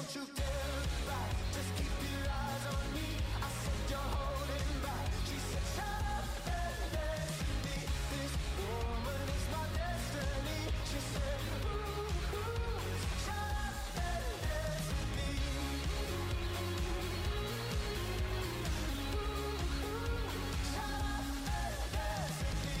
you turn back, just keep your eyes on me. I said you're holding back. She said shut up and dance with me. This woman is my destiny. She said ooh, ooh, shut up and dance with me. Ooh, ooh, shut up and dance with me.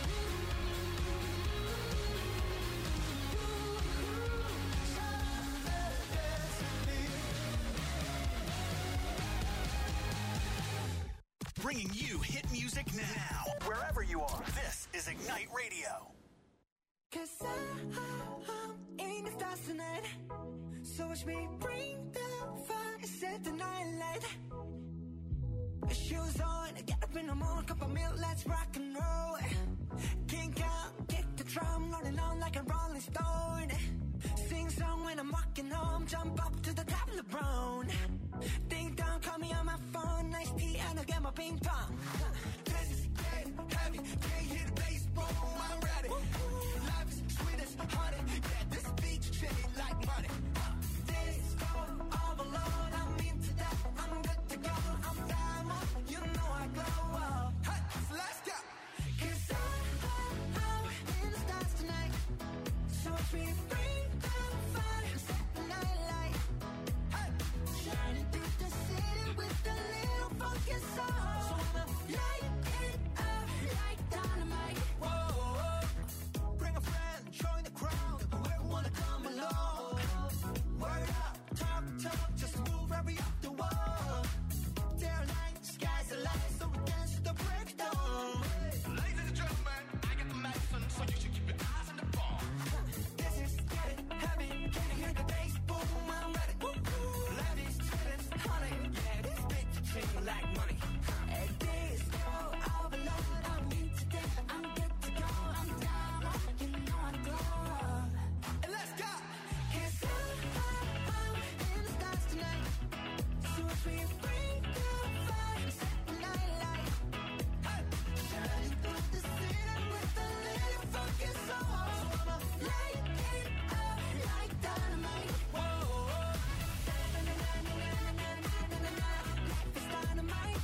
Bringing you hit music now, wherever you are. This is Ignite Radio. 'Cause I'm in the stars tonight. So watch me bring the fire, set the night light. Shoes on, get up in the morning, cup of milk, let's rock and roll. Kink out, kick the drum, rolling on like a rolling stone. Sing song when I'm walking home, jump up to the top of the brown. Ding dong, call me on my phone, nice tea, and I'll get my ping pong. This is getting heavy, can't hear the bass, boom, I'm ready. Life is sweet as honey, yeah, this beach shit like money. This go all alone, I'm into that, I'm good to go, I'm diamond, you know I glow up. Hey, so let's go. 'Cause I'm in the stars tonight, so watch me bring the fire, set the night light. Hey, shining through the city with a little funky soul. So I'ma light it up like dynamite. Whoa, bring a friend, join the crowd, whoever wanna come along. Word up, talk, just move every up the wall. There light, sky's the light, so we dance to the breakdown. Ladies and gentlemen, I got the medicine, so you should keep your eyes on the ball. This is getting heavy, can you hear the bass? Boom, I'm ready. Ladies, students, honey, yeah, this bitch treat me like money. And this go overload, I'm into that, I'm good to go, I'm down, you know I glow. And let's go. 'Cause I'm in the stars tonight, so watch me bring the fire, set the night light. Hey, shining through the city with a little funky soul. So I'ma light it up like dynamite. Whoa, life is dynamite.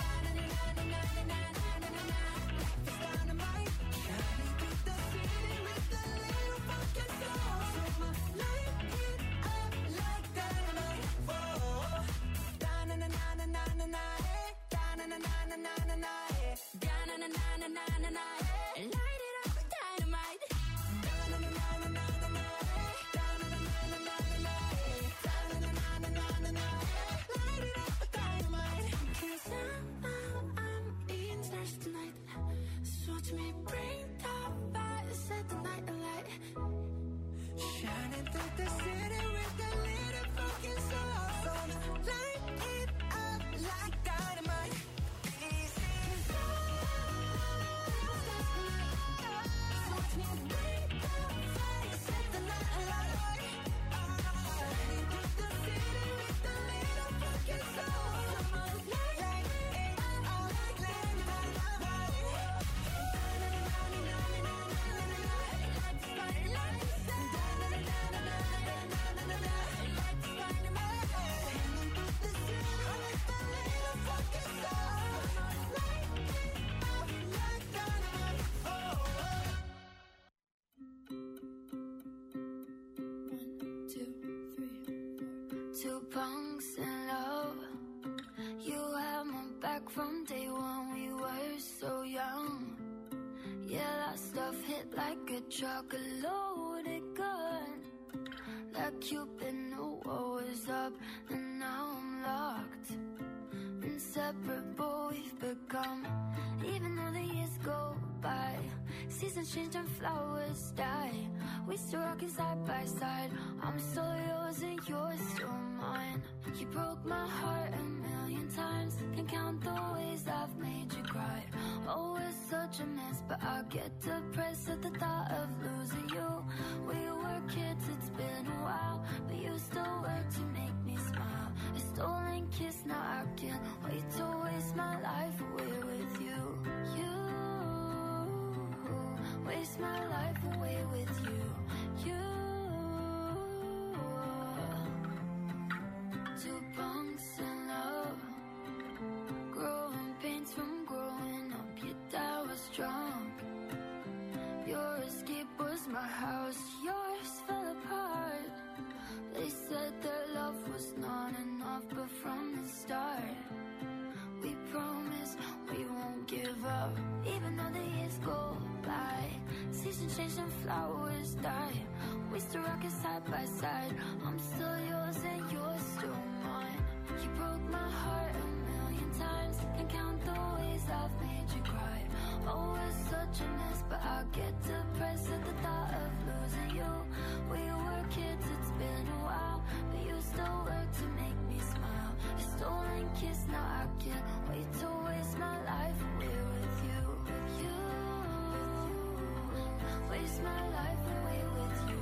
Life is dynamite. Shining through the city with a little funky soul. So I'ma light it up like dynamite. Whoa, da-na-na-na-na-na-na, da-na-na-na-na-na-na, da-na-na-na-na-na-na, light it up with dynamite. Da-na-na-na-na-na-na, da-na-na-na-na-na-na, da-na-na-na-na-na-na, light it up with dynamite. 'Cause I'm in stars tonight, so watch me bring the fire, set the night alight. Shining through the city with a little funky soul. So light it up like dynamite. This is so watch me bring the fire, set the night alight. Shining through the city with a little funky soul. So light it up like dynamite. Two punks in love. You had my back from day one. We were so young. Yeah, that stuff hit like a truck, a loaded gun. That Cupid knew what was up, and now I'm locked. Inseparable we've become, even though the years go by. Seasons change and flowers die. We still rockin' side by side. I'm still yours and you're still mine. You broke my heart a million times. Can't count the ways I've made you cry. Oh, it's such a mess, but I get depressed at the thought of losing you. We were kids, it's been a while, but you still work to make me smile. A stolen kiss, now I can't wait to waste my life away with you. You waste my life away with you. You off, but from the start we promise we won't give up. Even though the years go by, seasons change and flowers die, we still rockin' side by side. I'm still yours and you're still mine. You broke my heart a million times, can't count the ways I've made you cry. Oh, it's such a mess, but I get depressed at the thought of losing you. We were kids, it's been a while, but you still work to make me smile. A stolen kiss, now I can't wait to waste my life away with you. Waste my life away with you.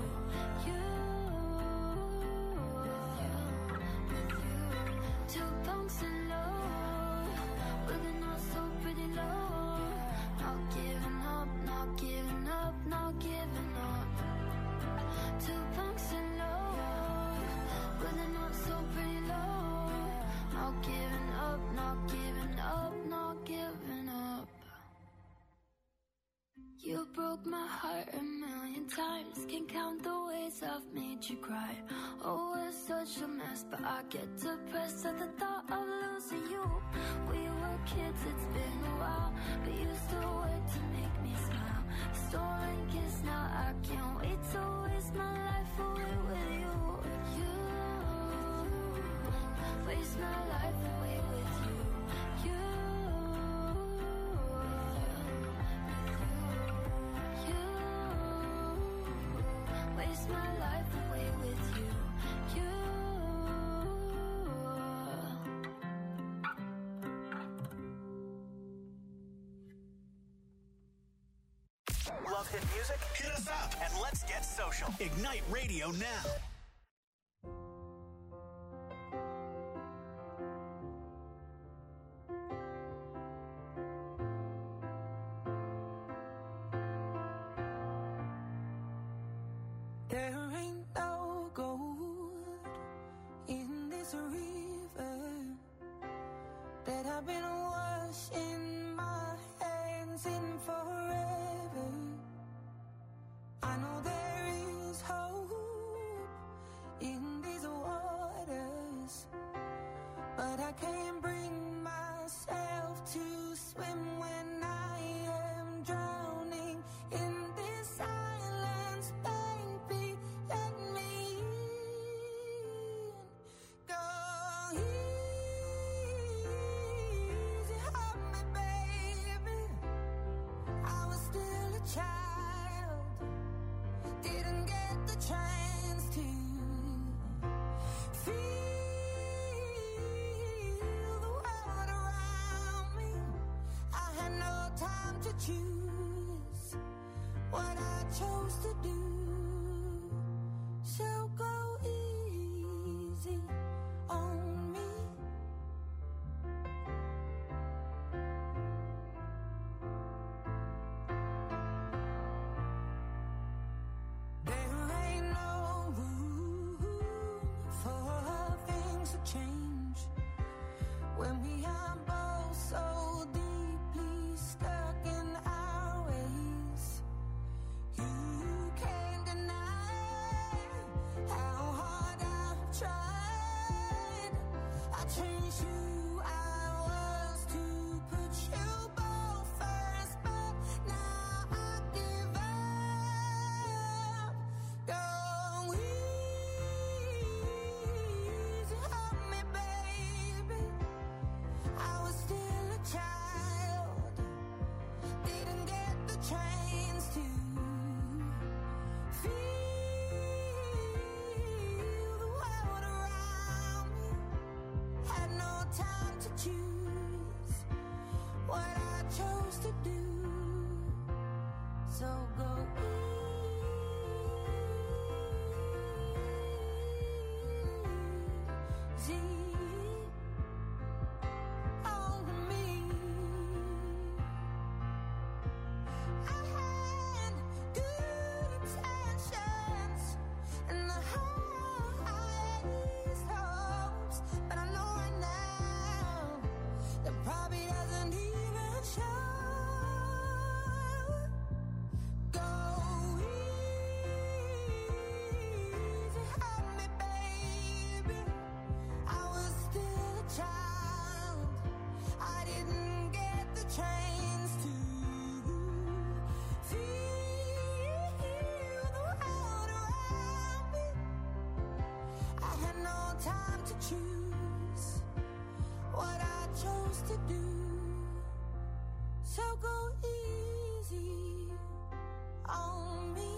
Two punks in love, but they're not so pretty low. Not giving up, not giving up, not giving up. Two punks in love, but they're not so pretty low. Not giving up, not giving up, not giving up. You broke my heart a million times, can't count the ways I've made you cry. Oh, it's such a mess, but I get depressed at the thought of losing you. We were kids, it's been a while, but you still work to make me smile. Stolen kiss, now I can't wait to waste my life away with you. Waste my life away with you. Waste my life away with you. Love hit music? Hit us up and let's get social. Ignite Radio now. There ain't no gold in this river that I've been washing my hands in forever. I know there is hope in these waters, but I can't bring myself to swim when I am drowning in this silence. Baby, let me in. Go easy on me, baby. I was still a child, didn't get the chance to feel the world around me. I had no time to choose what I chose to do. So go easy on me. There ain't no room for things to change when we are both so deeply stuck in our ways. You can't deny supposed to do. So go easy on me.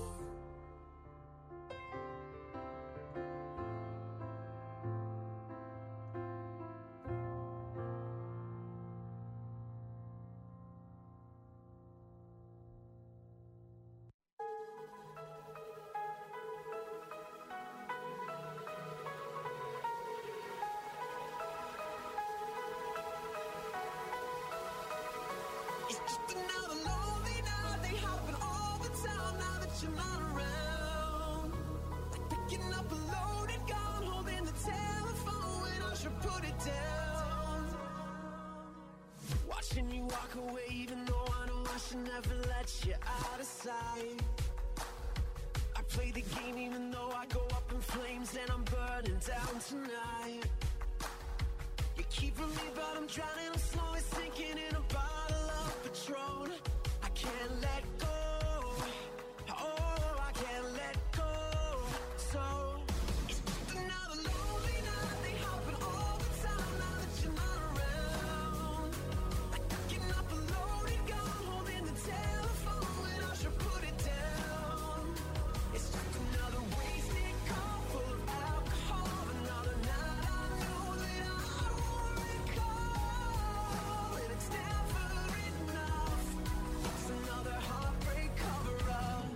It's just another lonely night. They happen all the time now that you're not around. Like picking up a loaded gun, holding the telephone when I should put it down. Watching you walk away, even though I know I should never let you out of sight. I play the game even though I go up in flames and I'm burning down tonight. You keep from me, but I'm drowning, I'm slowly sinking in a bottle of Patron. I can't let go. Oh, I can't let go. So it's just another lonely night. They happen all the time now that you're not around. Like picking up a loaded gun, holding the telephone when I should put it down. It's just another wasted call full of alcohol. Another night I know that I won't recall. And it's never enough. It's another heartbreak cover-up.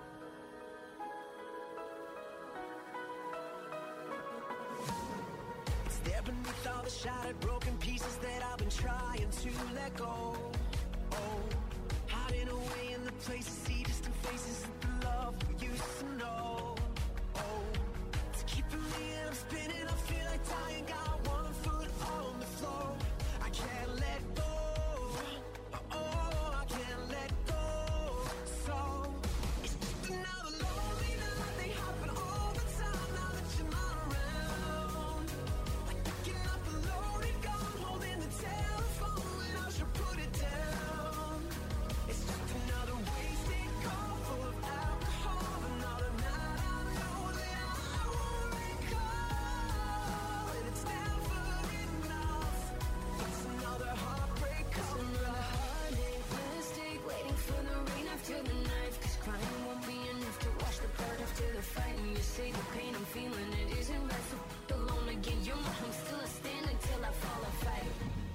It's there beneath all the shattered, broken pieces that I've been trying to let go. Oh, hiding away in the places, see distant faces of the love we used to know. Oh, it's keeping me and I'm spinning. I feel like dying, got one foot on the floor. I can't let go. Oh, I can't let go. So it's just another lonely night. They happen all the time now that you're not around. Like picking up a loaded gun, holding the telephone when I should put it down. It's just another wasted call full of alcohol. Another night I know that I won't recall. And it's never enough. It's another heartbreak cover-up. Mistake, waiting for the rain after the knife. Cause crying won't be enough to wash the blood after the fight. And you say the pain I'm feeling, it isn't right. So alone again, you're my home. Still I stand until I fall or fight.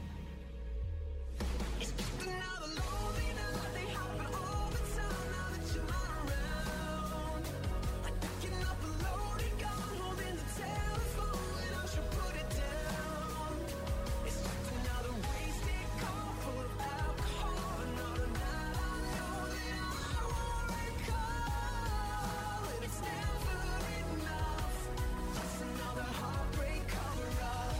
It's just another lonely night. They happen all the time now that you're not around. Like picking up a loaded gun, holding the telephone when I should put it down. It's just another wasted call full of alcohol. Another night I know that I won't recall. And it's never enough. It's another heartbreak cover-up.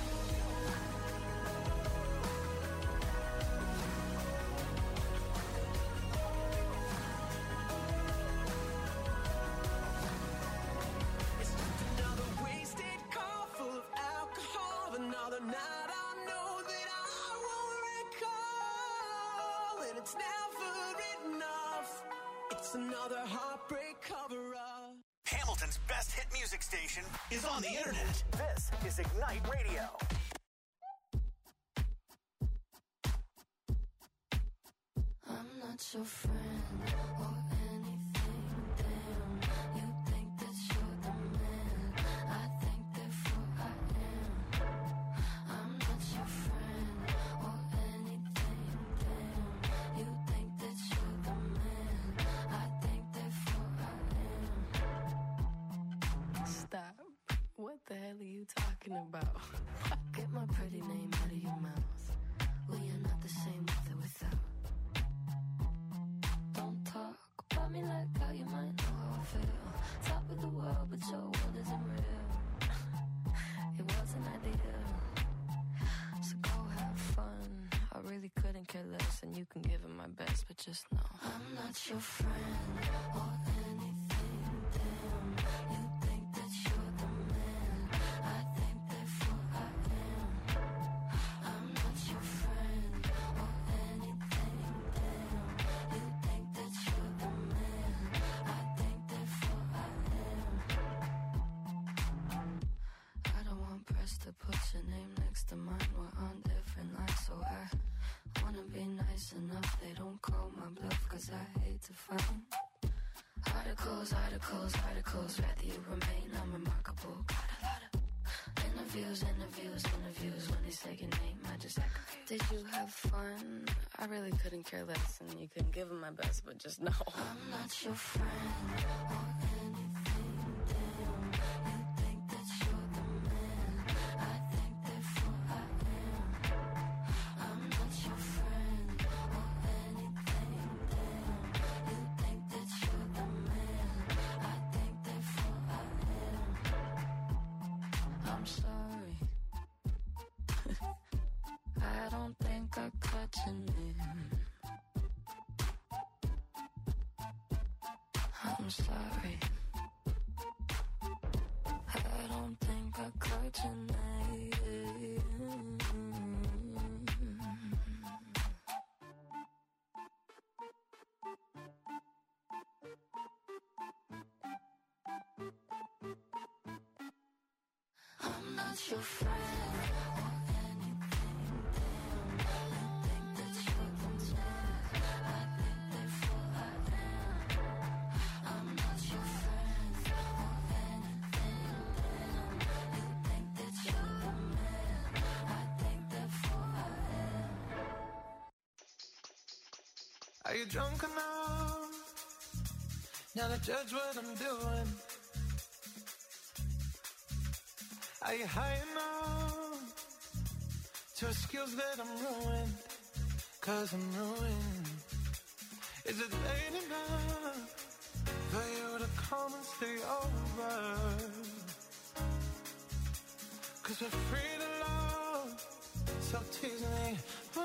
It's just another wasted call full of alcohol. Another night I know that I won't recall. And it's never enough. It's another heartbreak cover-up. Hamilton's best hit music station is on the internet. This is Ignite Radio. I'm not your friend or anything, damn. You think that you're the man, I think therefore I am. I'm not your friend or anything, damn. You think that you're the man, I think therefore I am. Stop. What the hell are you talking about? Get my pretty name out of your mouth. We are not the same with or without. Don't talk about me like how you might know how I feel. Top of the world, but your world isn't real. It wasn't ideal. So go have fun. I really couldn't care less, and you can give it my best, but just know I'm not your friend or anything, damn. You think that you're the man, I think therefore I am. I'm not your friend or anything, damn. You think that you're the man, I think therefore I am. I don't want press to put your name next to mine. We're on different lines, so so I wanna be nice enough. They don't call my bluff, cause I hate to frown. Articles, articles, articles, rather you remain unremarkable. Got a lot of interviews, interviews, interviews. When they say your name, I just act confused. Did you have fun? I really couldn't care less, and you couldn't give them my best, but just know I'm not your friend or anything. Damn, you think that you're the man. I think therefore I am. I'm not your friend or anything. Damn, you think that you're the man. I think therefore I am. I'm sorry. I don't think I caught your name. I'm sorry. I don't think I caught your name. I'm not your friend. Are you drunk enough now to judge what I'm doing? Are you high enough to excuse that I'm ruined? Cause I'm ruined. Is it late enough for you to come and stay over? Cause we're free to love, so tease me.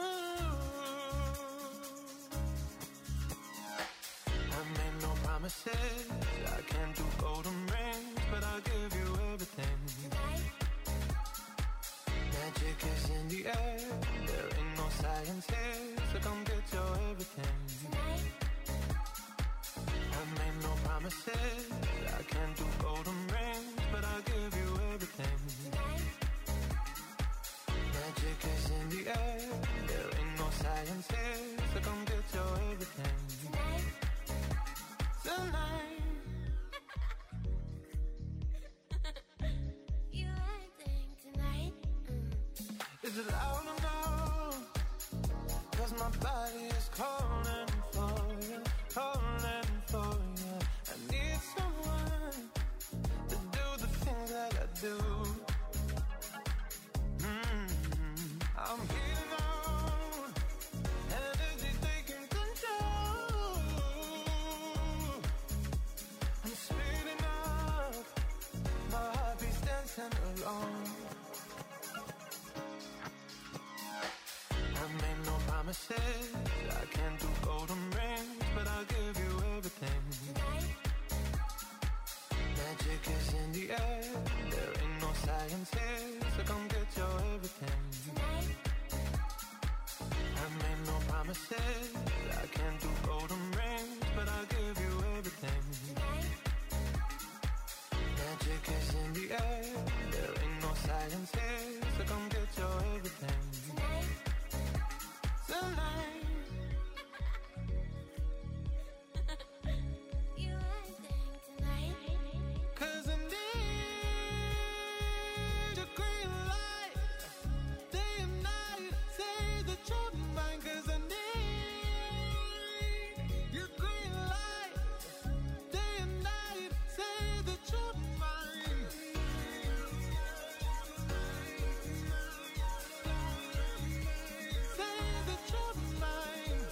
Promises, I can't do golden rings, but I'll give you everything. Tonight. Magic is in the air, there ain't no science here, so come get your everything. Tonight. I made no promises, I can't do golden rings, but I'll give you everything. Tonight. Magic is in the air, there ain't no science here, so come get your everything. Tonight. Tonight. You acting tonight? Is it loud enough? Cause my body is calling for you, calling for you. I need someone to do the things that I do. I'm heating on, energy taking control. I'm speeding up, my heart beats dancing along. I made no promises, I can't do golden rings, but I'll give you everything. Tonight. Magic is in the air, there ain't no science here, so come get your everything. Tonight. I made no promises, I can't do golden rings, but I'll give you everything. Tonight. Magic is in the air, there ain't no science here, so come get your everything. Tonight. Tonight. You acting tonight? Cause I need a green light, day and night, say that you're mine. Cause I need your green light, day and night, say that you're mine. Say that you're mine.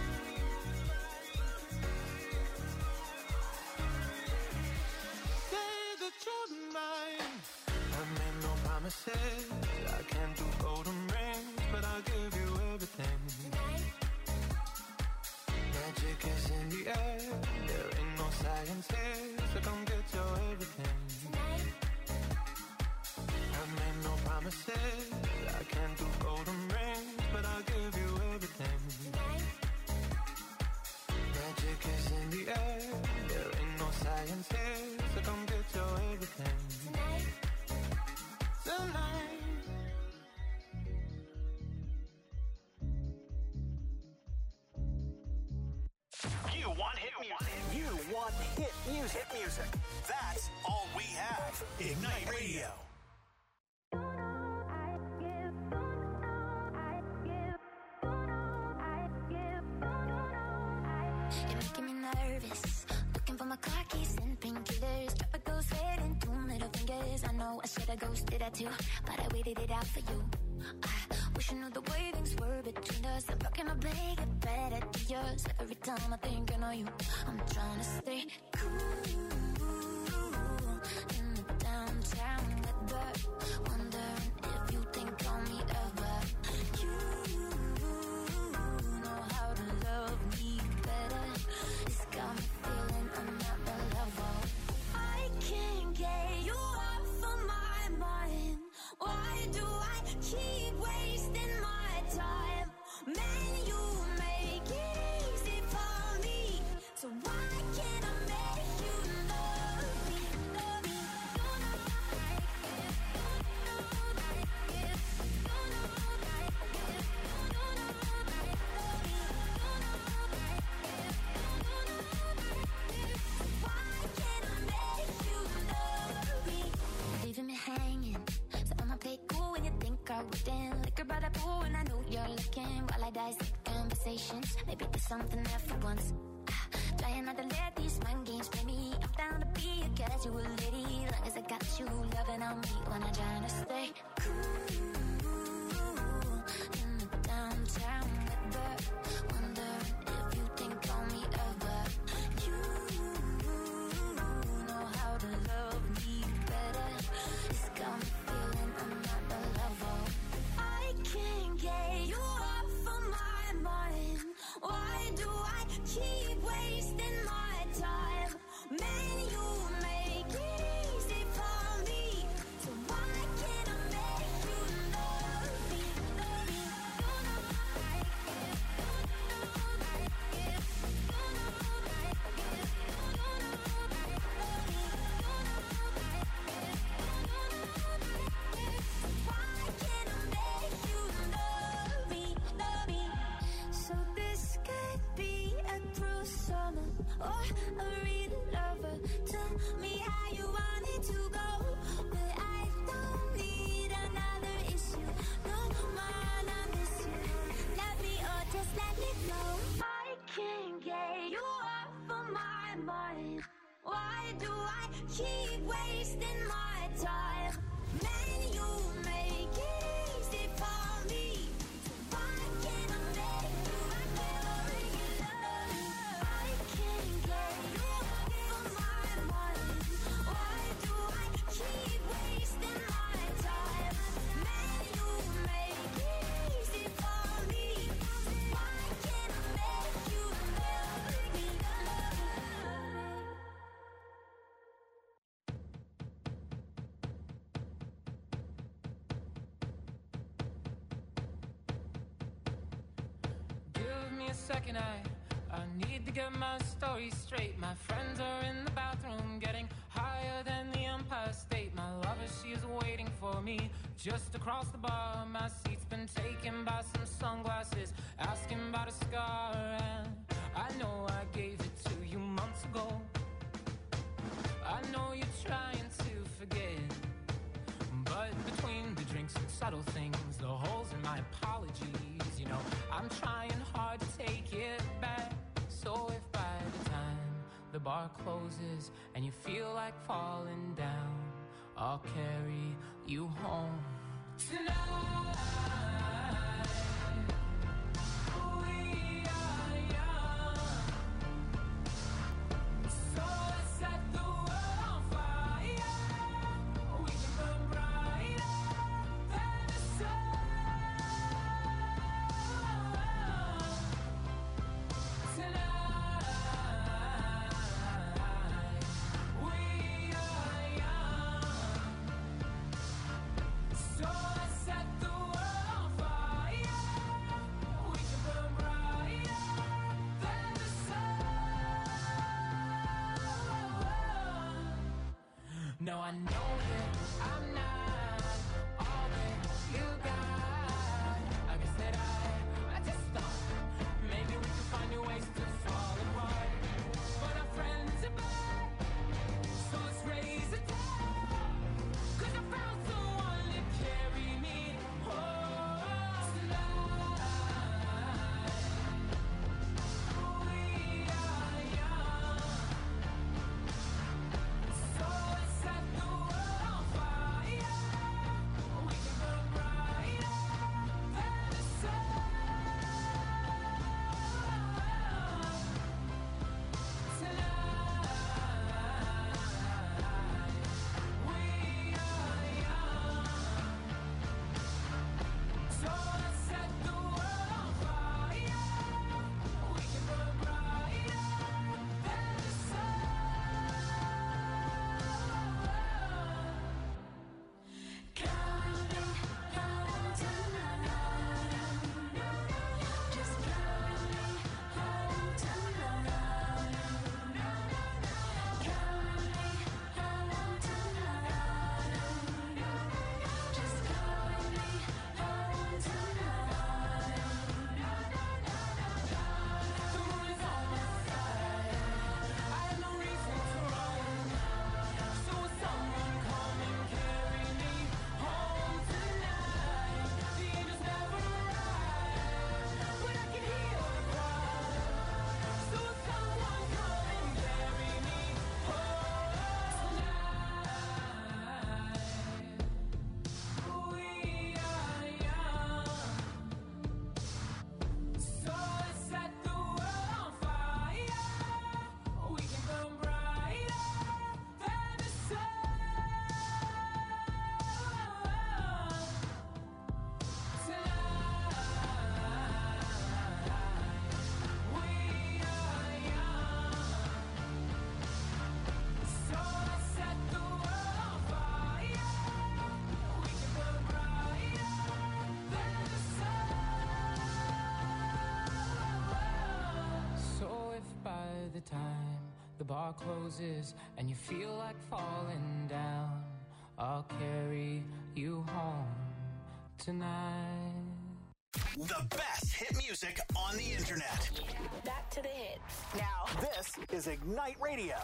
Say that you're mine. I made no promises, I can't do golden rings, but I'll give you everything. Tonight. Magic is in the air, there ain't no science here, so come get your everything. Tonight. I made no promises, I can't do golden rings, but I'll give you everything. Tonight. Magic is in the air, there ain't no science here, so come get your everything. Tonight. Tonight. Hit music. That's all we have. Ignite Radio. You're making me nervous. Looking for my car keys and painkillers. Drop a ghost head and 2 middle fingers. I know I should have ghosted that too, but I waited it out for you. I wish I knew the way things were between us. I'm fucking up, make it better to yours. Every time I think I know you, I'm trying to stay cool in the downtown weather. Wondering if you think of me ever. You know how to love me better. It's got me feeling I'm not the level. I can't get you off of my mind. Why do I keep wasting my time? Man, you make it easy for me. So why can't I make you love me? Love me. Don't know like it. Don't know like it. Don't know like it. Don't know like it. Love me. Don't know like it. Don't know like it. So why can't I make you love me? Leaving me hanging. So I'ma play cool when you think I wouldn't. Liquor by the pool and I know you're looking. While I dissect conversations, maybe there's something there for once. Trying not to let these mind games play me. I'm down to be a casual lady, long as I got you loving on me when I'm trying to stay cool in the downtown weather. Wondering if you think of me ever. You know how to love me better. It's got me feeling I'm not the level. I can't get you off of my mind. Why do I keep wasting my time? Man, you make it easy for me. So why can't I make you love me? Love me. Don't know like it. Don't know like it. Don't know like it. Don't know like it. Love me. Don't know like it. Don't know like it. So why can't I make you love me? Love me. So this could be a cruel summer or a real lover. Tell me how you want it to go, but I don't need another issue. No man, I miss you. Love me or just let me go. I can't get you off of my mind. Why do I keep wasting my time? Man, you make it easy for me. So why can't I make you love me? I can't get you off of my mind. Why do I keep wasting my time? Man, you make it easy for me. So why can't I make you love me? Give me a second, I need to get my story straight. My friends are in the bathroom getting higher than the Empire State. My lover, she is waiting for me just across the bar. My seat's been taken by some sunglasses, asking about a scar. And I know I gave it to you months ago. I know you're trying to forget, but between the drinks and subtle things, the holes in my apologies, you know, I'm trying hard to take it back. So if by the time the bar closes and you feel like falling down, I'll carry you home tonight. We are young, so let's set the world on fire. We can burn brighter than the sun tonight. We are young, so let's set the world on fire. We can burn brighter than the sun. No, I know that I'm not all that you got. I guess that I just thought maybe we could find new ways to fall apart. But our friends are back, bar closes and you feel like falling down, I'll carry you home tonight. The best hit music on the internet. Back to the hits. Now, this is Ignite Radio.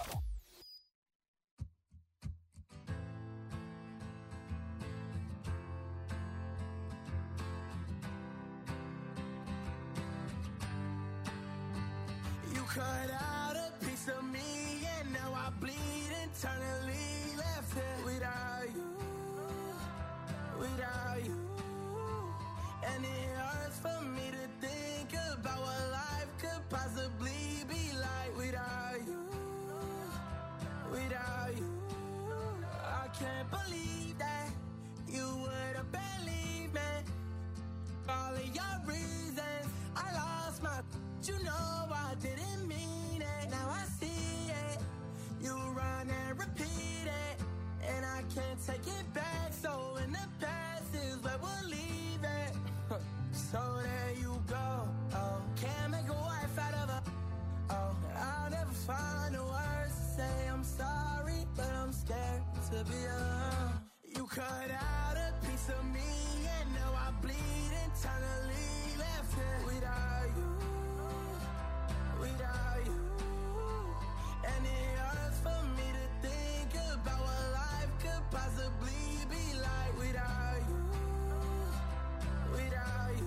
You cut out a piece of me and now I bleed internally. Left it without you, without you. And it hurts for me to think about what life could possibly be like without you, without you. I can't believe that you would have believed me. All of your reasons, I lost my, you know I didn't mean it. Now I see it, you run and repeat it, and I can't take it back. So in the past is where we'll leave it. So there you go. Oh, can't make a wife out of her. Oh, I'll never find the words to say I'm sorry, but I'm scared to be alone. You cut out a piece of me and now I bleed internally. Left it without you, without you. And it hurts for me to think about what life could possibly be like without you, without you.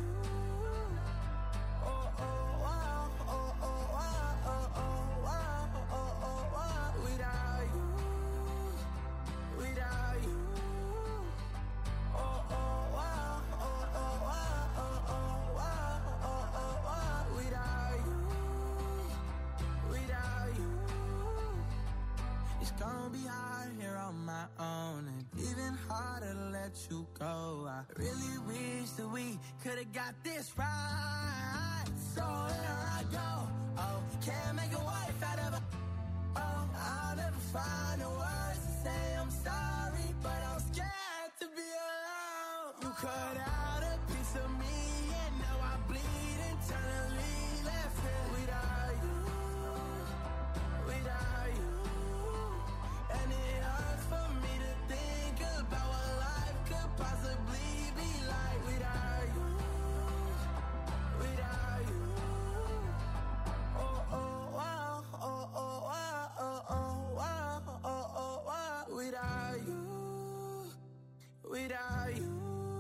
Oh, oh, wow, oh, oh, wow, oh, oh, wow, oh, oh, wow, without you, without you. Oh, oh, wow, oh, oh, wow, oh, oh, wow, oh, oh, wow, without you, without you. It's gonna be hard here on my own, and even harder to let you go. I really wish that we could've got this right. So here I go. Oh, can't make a wife out of her. Oh, I'll never find the words to say I'm sorry, but I'm scared to be alone. You cut out a piece of me and now I bleed internally. Left it without you, without you. And it hurts for me to think about what life could possibly be like without you, without you. Oh, oh, wow, oh, oh, wow, oh, oh, wow, oh, oh, wow, without you, without you.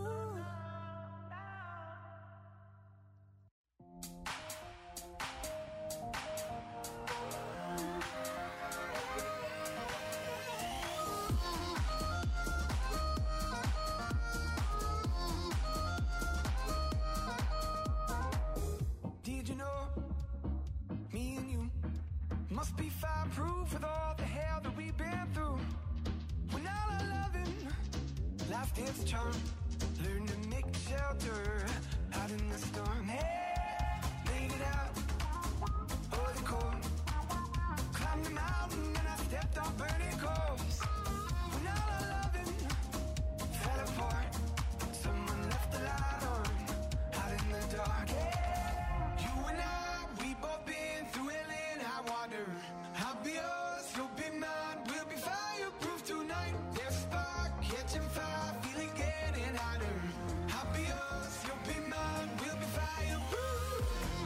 Did you know me and you must be fireproof with all the hell that we've been through? When all our loving, life takes charm. Learn to make shelter out in the storm. Hey, made it out over the cold. Climbed the mountain and I stepped on burning coals. When all our loving fell apart, someone left the light on out in the dark. Hey, you and I, we both been through hell and high water. I'll be yours, you'll be mine. We'll be fireproof tonight. There's a spark catching fire, feeling getting hotter. I'll be yours, you'll be mine. We'll be fireproof.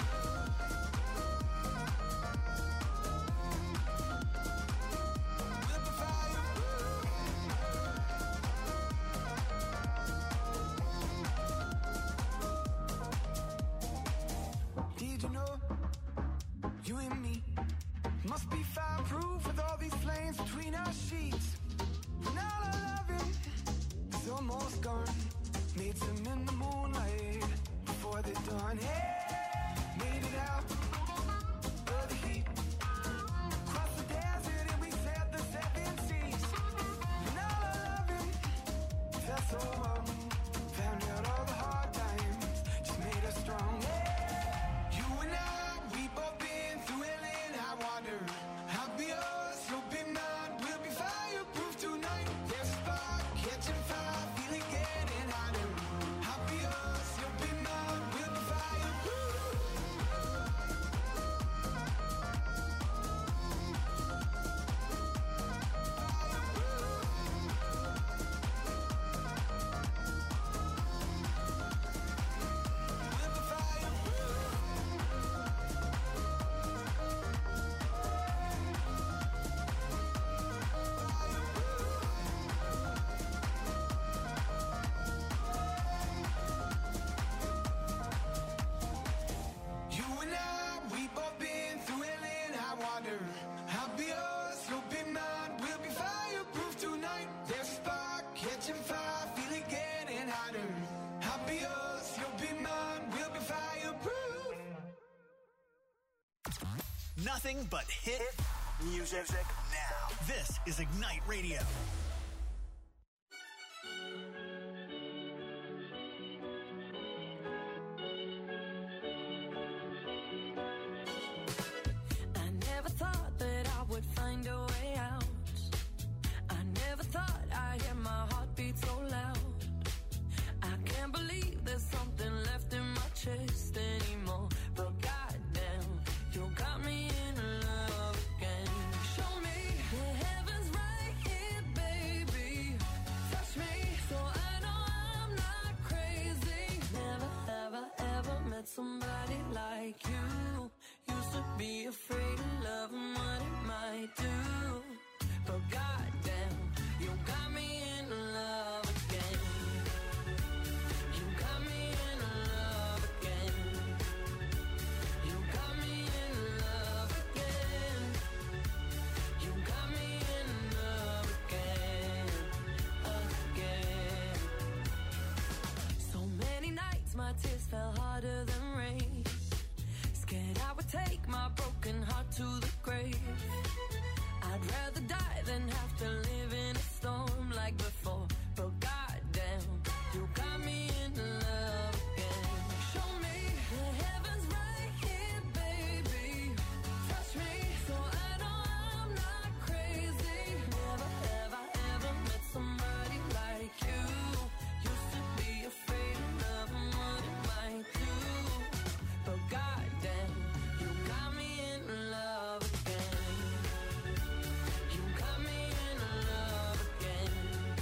We'll be fireproof. Did you know you and me must be fireproof with all these flames between our sheets? When all our loving is almost gone, made some in the moonlight before the dawn. Hey, made it out of the heat, crossed the desert and we sailed the 7 seas. When all our loving felt so warm, found out all the hard times just made us strong. Hey, you and I, we both been through hell and high water. I'll be yours, you'll be mine. We'll be fireproof tonight. There's a spark catching fire, feeling getting hotter. I'll be yours, you'll be mine. We'll be fireproof. Nothing but hit music now. This is Ignite Radio. I never thought that I would find a way out. I never thought I'd hear my heartbeat so loud. I can't believe there's something left in my chest anymore. But goddamn, you got me in love again. Show me the heavens right here, baby. Touch me so I know I'm not crazy. Never, ever, ever met somebody like you. Used to be afraid of love and what it might do. But goddamn, you got me in love again. You got me in love again. You got me in love again. You got me in love again, again. So many nights my tears fell harder than rain. Scared I would take my broken heart to the grave. I'd rather die than have to live in a storm like before. But goddamn, you got me in love again. Show me the heavens right here, baby. Touch me so I know I'm not crazy. Never, ever, ever met somebody like you. Used to be afraid of love and what it might do. But goddamn, you got me in love again. You got me in love again.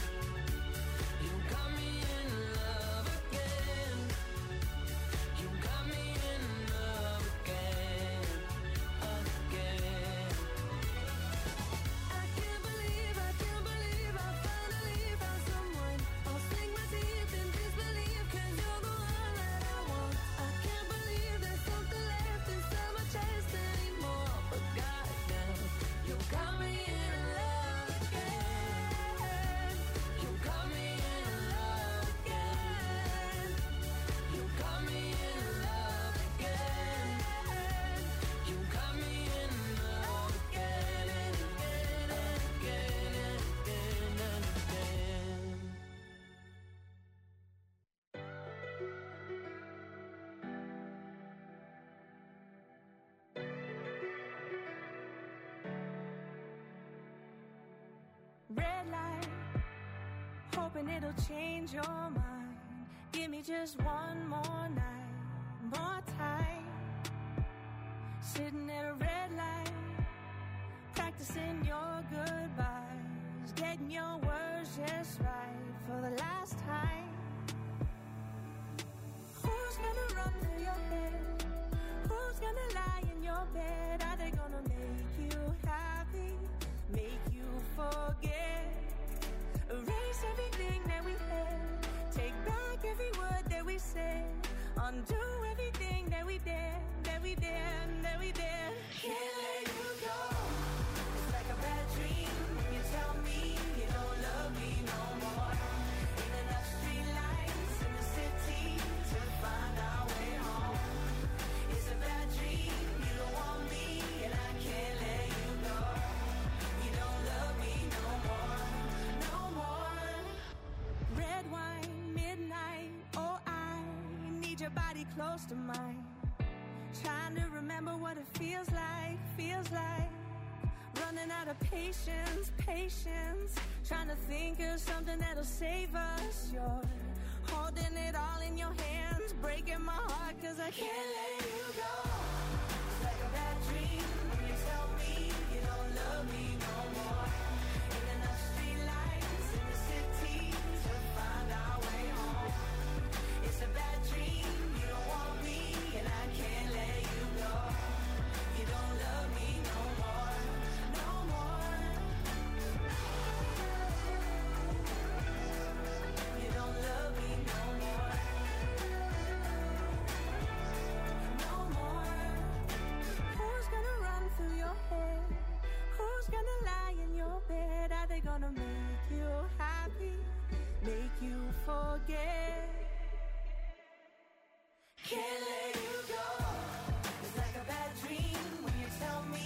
You got me in love again. You got me in love again, again. I can't believe I finally found someone. I'll sink my teeth in disbelief 'cause you're the one that I want. I can't believe there's something left inside my chest anymore. But goddamn, you got me in love again. You got me in love again. You got me in love again. You got me in love again and again and again and again and again. Red light, hoping it'll change your mind. Give me just one more night, more time. Sitting at a red light, practicing your goodbyes, getting your words just right for the last time. Who's gonna run through your head? Who's gonna lie in your bed? Are they gonna make you happy? Make you forget? Erase everything that we had. Take back every word that we said. Undo everything that we did, that we did, that we did. Can't let you go. It's like a bad dream when you tell me you don't love me no more. Ain't enough streetlights in the city to find our way home. It's a bad dream, you don't want me and I can't let you go. You don't love me no more, no more. Red wine, midnight, oh I need your body close to mine. Trying to remember what it feels like, running out of patience, trying to think of something that'll save us. You're holding it all in your hands, breaking my heart 'cause I can't let you go. It's like a bad dream when you tell me you don't love me no more. Ain't enough streetlights in the city to find our way home. It's a bad dream, you don't want me and I can't let you go. You don't love me no more, no more. You don't love me no more, no more. Who's gonna run through your head? Who's gonna lie in your bed? Are they gonna make you happy? Make you forget? Can't let you go. It's like a bad dream when you tell me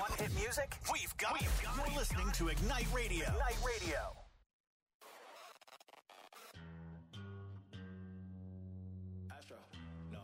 Want hit music? We've got it. You're listening to Ignite Radio. Ignite Radio. Astro, no.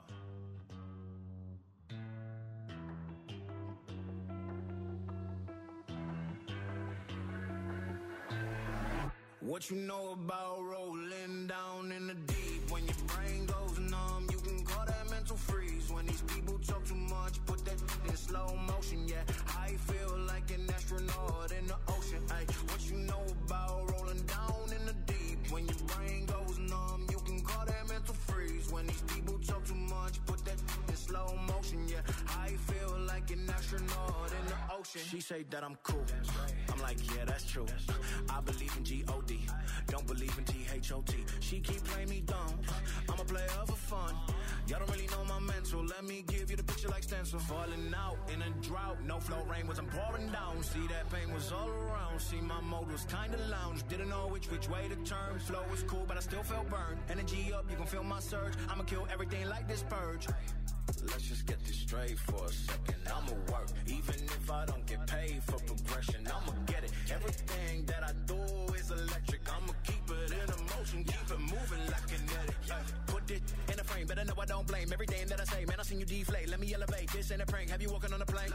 What you know about rolling down in the deep? When your brain goes numb, you can call that mental freeze. When these people talk too much, put that in slow motion, yeah. I feel like an astronaut in the ocean, ay. What you know about rolling down in the deep? When your brain goes numb, you can call that mental freeze. When these people talk too much, put that in slow motion, yeah. I feel like an astronaut in the ocean. She say that I'm cool. I'm like, yeah, that's true. I believe in G-O-D. Don't believe in T-H-O-T. She keep playing me dumb. I'm a player for fun. Y'all don't really know my mental. Let me give you the picture like stencil. Falling out in a drought. No flow rain was I'm pouring down. See that pain was all around. See my mode was kinda lounge. Didn't know which way to turn. Flow was cool, but I still felt burned. Energy up, you can feel my surge. I'ma kill everything like this purge. Let's just get this straight for a second. I'ma work, even if I don't get paid for progression. I'ma get it. Everything that I do is electric. I'ma keep it in motion, keep it moving like kinetic. Put it in a frame, better know I don't blame everything that I say. Man, I seen you deflate. Let me elevate. This ain't a prank. Have you walking on a plane?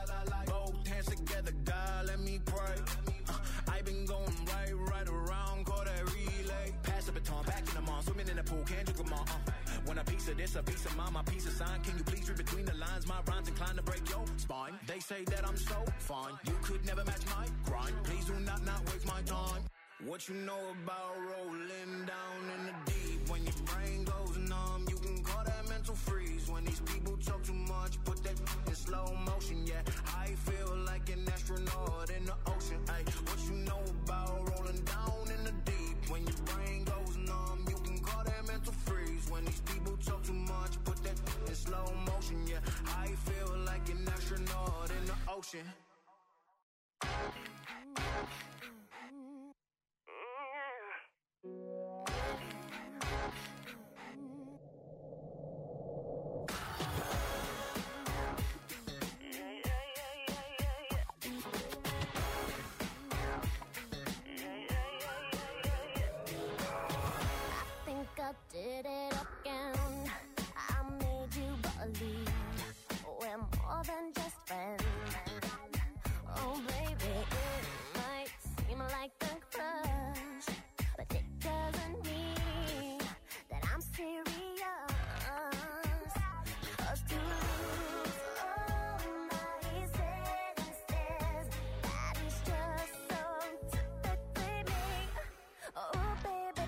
Both hands together, God, let me pray. I been going right around, call that relay. Pass the baton, back in the mall, swimming in the pool, can't drink them all. When a piece of this, a piece of mine, my piece of sign. Can you please read between the lines? My rhymes inclined to break your spine. They say that I'm so fine. You could never match my grind. Please do not waste my time. What you know about rolling down in the deep? When your brain goes numb, you can call that mental freeze. When these people talk too much, put that in slow motion, yeah. I feel like an astronaut in the ocean, ay. What you know about rolling down in the deep? When your brain goes numb, you can call that mental freeze. When these people talk too much, put that in slow motion, yeah. I feel like an astronaut in the ocean. Did it again. I made you believe we're more than just friends. Oh baby, it might seem like a crush, but it doesn't mean that I'm serious. 'Cause to lose all my senses, that is just so typically me. Oh baby,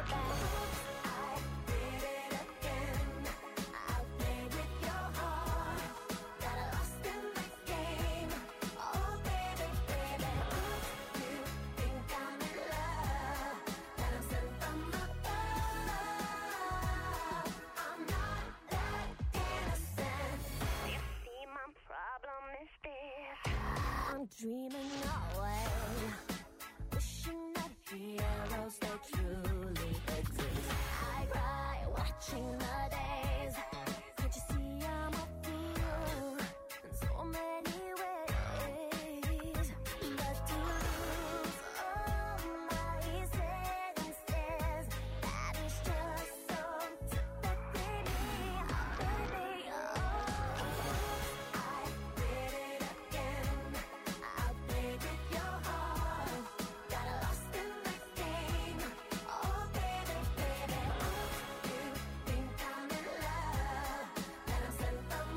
I'm dreaming away, wishing that heroes they truly exist. I cry watching the days. Can't you see I'm a fool in so many ways? But to lose all my senses, that is just so typically me, baby. Oh, I did it again. I played with your heart, got lost in the game. Oh baby, baby, you think I'm in love, that I'm sent from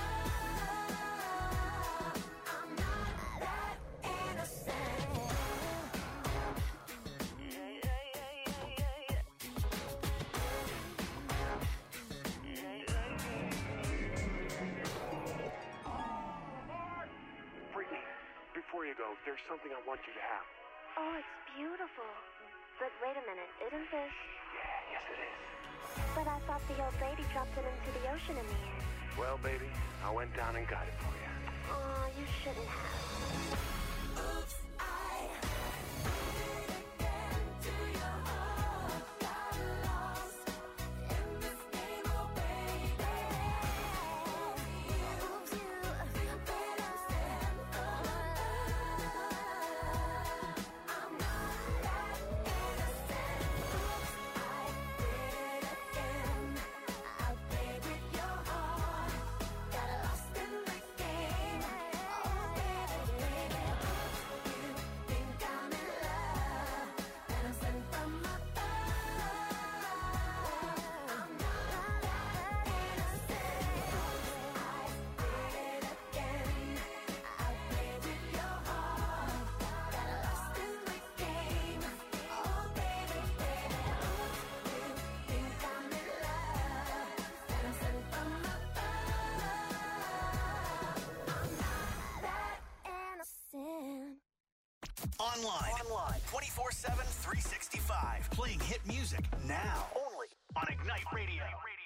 above. I'm not that innocent. Brittany, before you go, there's something I want you to have. Oh, it's beautiful. But wait a minute, isn't this? Yeah, yes it is. But I thought the old lady dropped it into the ocean in the end. Well, baby, I went down and got it for you. Oh, you shouldn't have. Oops, I did it again to your heart. Got lost in this game, oh baby. Oops, you better stand for Online. 24/7, 365. Playing hit music now. Only on Ignite Radio.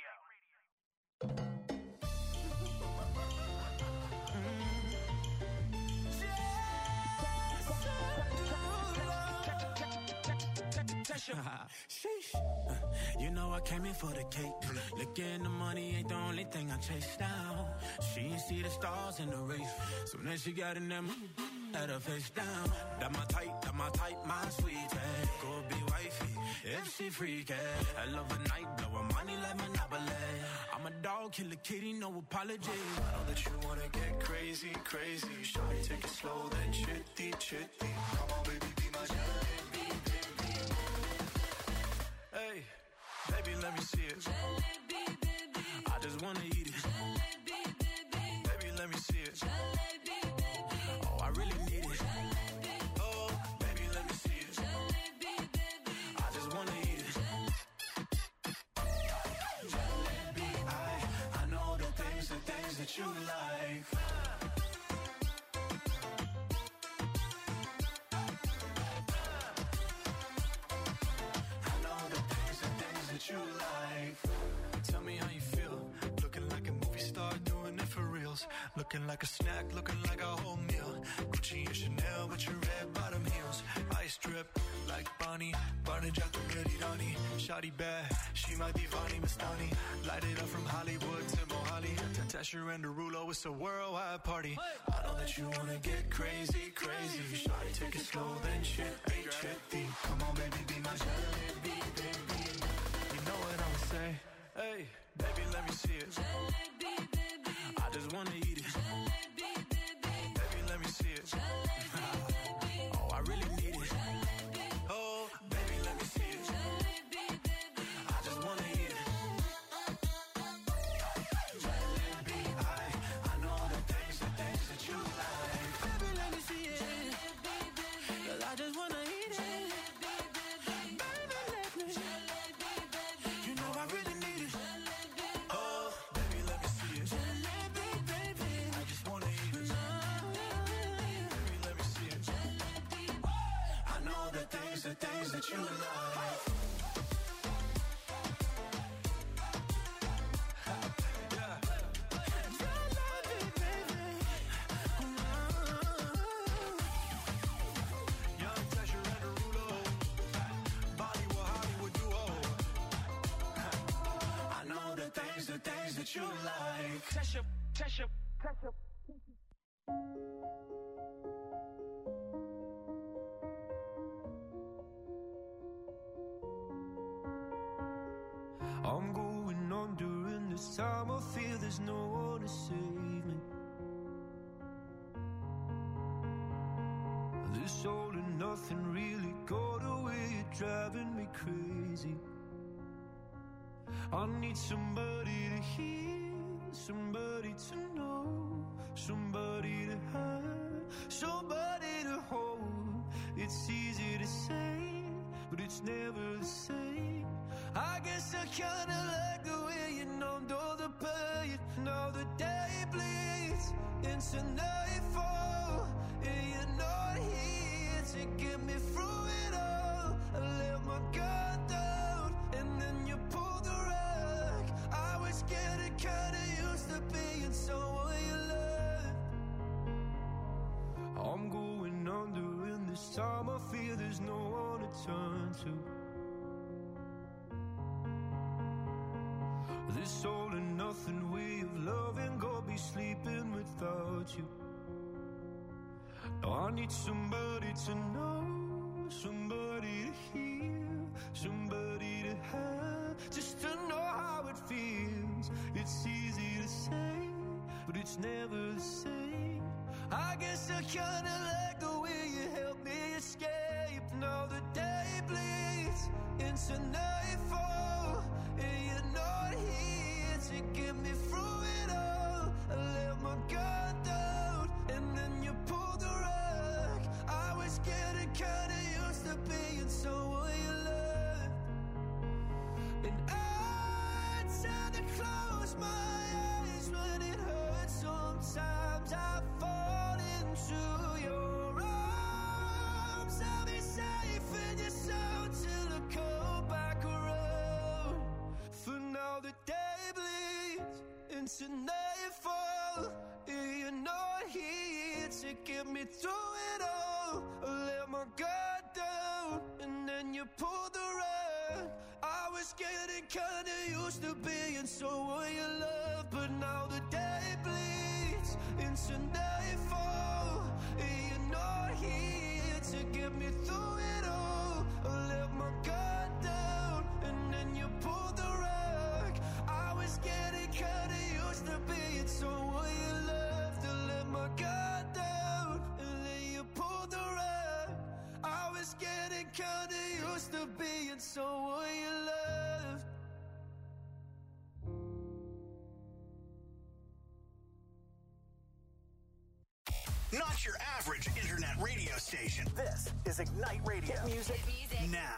Sheesh. You know I came in for the cake. Looking the money ain't the only thing I chase down. She ain't see the stars in the race. Soon as she got in that mood, had her face down. That my type, my sweetie. Go be wifey, if she freaky. I love a night, blow her money like Monopoly. I'm a dog, kill a kitty, no apology. I know that you wanna get crazy, crazy. Shawty, take it slow, then chitty, chitty. Come on, baby, be my jalebi, baby. Hey, baby, let me see it. Jalebi, baby. I just wanna eat it. Jalebi, baby. Baby, let me see it. Jalebi, baby. Oh, I really need it. Jalebi. Oh, baby, let me see it. Jalebi, baby. I just wanna eat it. Jalebi, I know the things that you like. I know the things that you like. Tell me how you feel. Looking like a movie star, doing it for reals. Looking like a snack, looking like a whole meal. Gucci and Chanel with your red bottom heels. Ice drip like Bonnie, Barnage out the ready Donnie. Shawty bad, she my divani Mastani. Light it up from Hollywood to Mohali. Tasher and Derulo, it's a worldwide party. I know that you wanna get crazy, crazy. Shawty, take it slow, then chitty, chitty. Come on, baby, be my jalebi, baby. You know what I'ma say? Hey, baby, let me see it. Jalebi, baby. I just wanna eat it. Jalebi, baby. Baby, let me see it. Jalebi, baby. Oh, I really need it. Jalebi, Oh, baby, let me see it. jalebi, baby. I just wanna eat it. Jalebi, I know the things that you like. Baby, let me see it. Jalebi, baby. 'Cause I just wanna eat it. Jalebi, baby. Baby, let me. Jalebi, baby. You know I really need it. Jalebi, Oh, baby, let me see it. Jalebi, baby. I just wanna eat it. Baby, let me see it. I know the things that you like. Yeah. Young Tasher and Derulo. Bollywood, Hollywood duo. I know the things that you like. Tasha. I'm going on during this time. I feel there's no one to save me. This all and nothing really got away. You're driving me crazy. I need somebody to hear, somebody to know, somebody to have, somebody to hold. It's easy to say, but it's never the same. I guess I kinda like the way you numbed all the pain. Now the day bleeds into nightfall, and you're not here to get me through it all. I let my guard down, and then you pulled the rug. I was getting kinda used to being someone you loved. I'm going under, and this time I feel there's no one to turn to. This all and nothing way of loving, go be sleeping without you. Now I need somebody to know, somebody to hear, somebody to have, just to know how it feels. It's easy to say, but it's never the same. I guess I kinda like the way you help me escape. Now the day bleeds into nightfall, and you're not here to get me through it all. I let my guard down, and then you pulled the rug. I was getting kinda used to being someone you loved. And I tend to close my eyes when it hurts. Sometimes I fall into your arms. the day bleeds into nightfall, you're not here to get me through it all. I let my guard down and then you pulled the rug. I was getting kinda used to being someone you love, but now the day bleeds into nightfall, you're not here to get me through it all. I let my guard down and then you pulled the rug. I was getting kinda used to being someone you loved. I let my guard down and then you pulled the rug. I was getting kinda used to being someone you loved. Not your average internet radio station. This is Ignite Radio. Hit music. Now.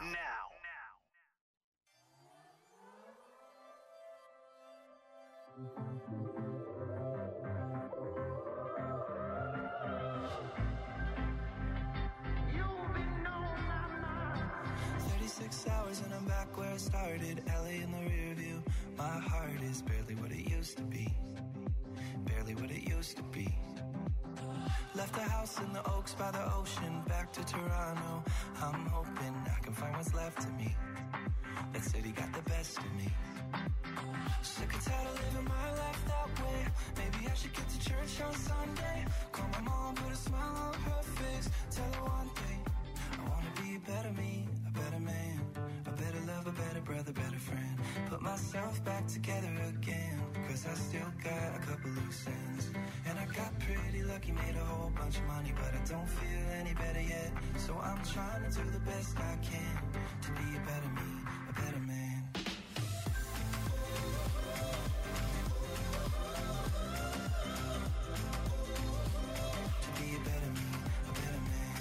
You've been on my mind. 36 hours and I'm back where I started. LA in the rear view. My heart is barely what it used to be. Barely what it used to be. Left the house in the Oaks by the ocean, back to Toronto. I'm hoping I can find what's left of me. That city got the best of me. Sick and tired of living my life that way. Maybe I should get to church on Sunday. Call my mom, put a smile on her face. Tell her one thing, I wanna be a better me, a better man, a better love, a better brother, better friend. Put myself back together again, cause I still got a couple loose ends. And I got pretty lucky, made a whole bunch of money, but I don't feel any better yet. So I'm trying to do the best I can to be a better me, a better man. To be a better me, a better man.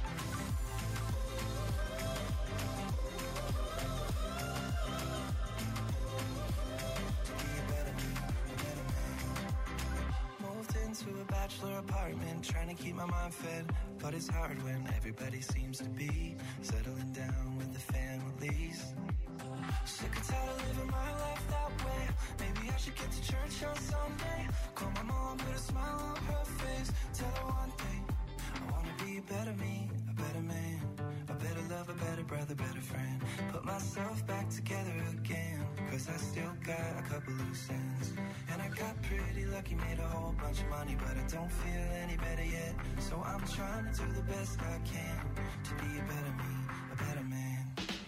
To be a better me, a better man. Moved into a bachelor apartment, trying to keep my mind fed, but it's hard when everybody seems to be settling down with the families. Sick and tired of living my life that way. Maybe I should get to church on Sunday. Call my mom, put a smile on her face. Tell her one thing, I wanna be a better me, a better man, a better love, a better brother, better friend. Put myself back together again, cause I still got a couple loose ends. And I got pretty lucky, made a whole bunch of money, but I don't feel any better yet. So I'm trying to do the best I can to be a better me, a better man.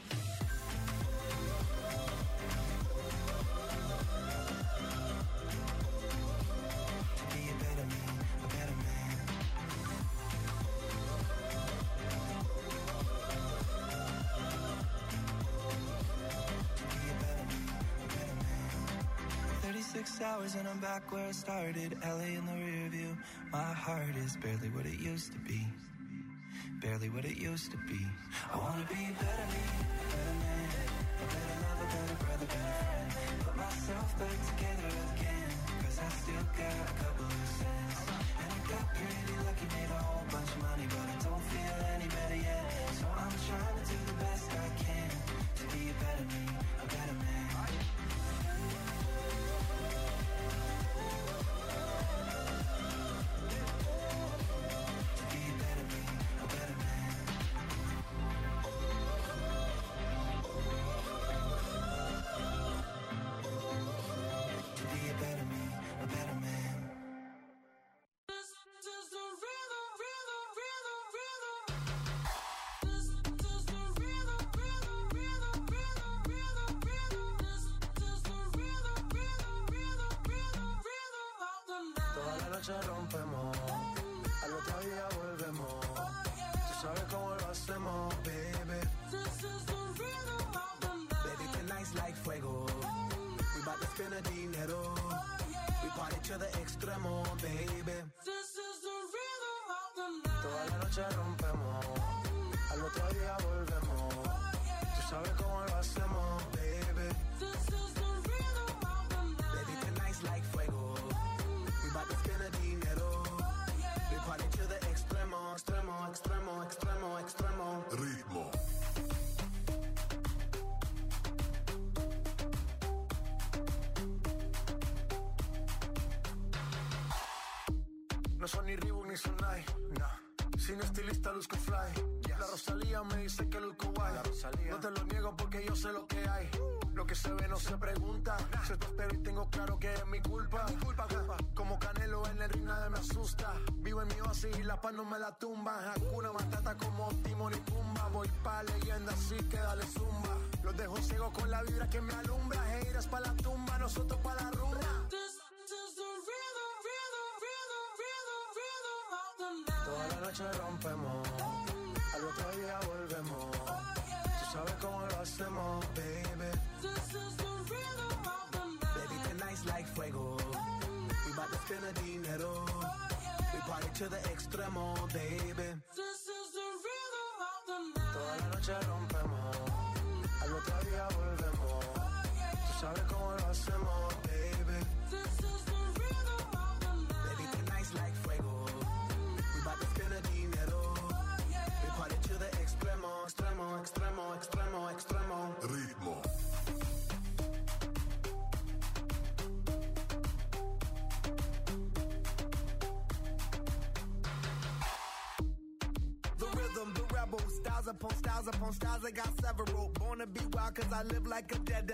To be a better me, a better man. To be a better me, a better man. 36 hours and I'm back where I started. LA in the rear view. My heart is barely what it used to be. Barely what it used to be. I wanna be a better me, a better man, a better love, a better brother, better friend. Put myself back together again, cause I still got a couple loose ends. And I got pretty lucky, made a whole bunch of money, but I don't feel any better yet. So I'm trying to do the best I can to be a better me, a better man. To be a better me, a better man. To be a better me, a better man. Toda la noche rompemos, al otro día volvemos. Tú sabes cómo lo hacemos, baby. Baby, tonight's like fuego. We bout to spend the dinero. We party to the extremo, baby. Toda la noche rompemos, al otro día volvemos. Tú sabes cómo lo hacemos, baby. Baby, tonight's like fuego. We bout to spend the dinero. We party to the extremo, extremo, extremo, extremo, extremo. Ritmo. son ni Reebok ni Sonai, nah. Sin estilista luzco fly, yes. La Rosalía me dice que luzco guay. No te lo niego porque yo sé lo que hay. Lo que se ve no se pregunta. Se te espero y tengo claro que es mi culpa. Como Canelo en el ring nadie me asusta. Vivo en mi oasis y la paz no me la tumba. Hakuna Matata como Timon y Pumba. Voy pa' leyenda así que dale zumba. Los dejo ciego con la vibra que me alumbra. Haters pa' la tumba, nosotros pa' la rumba. Toda la noche rompemos, al otro día volvemos. Tú sabes cómo lo hacemos, baby. Baby, tonight's like fuego. We bout to spend the dinero. We party to the extremo, baby. Toda la noche rompemos, al otro día volvemos. Tú sabes cómo lo hacemos, baby. Baby, tonight's like fuego. Dinero. We party to the extremo, extremo, extremo, extremo, extremo. Ritmo. The rhythm, the rebel, styles upon styles upon styles. I got several. Born to be wild 'cause I live like a dead.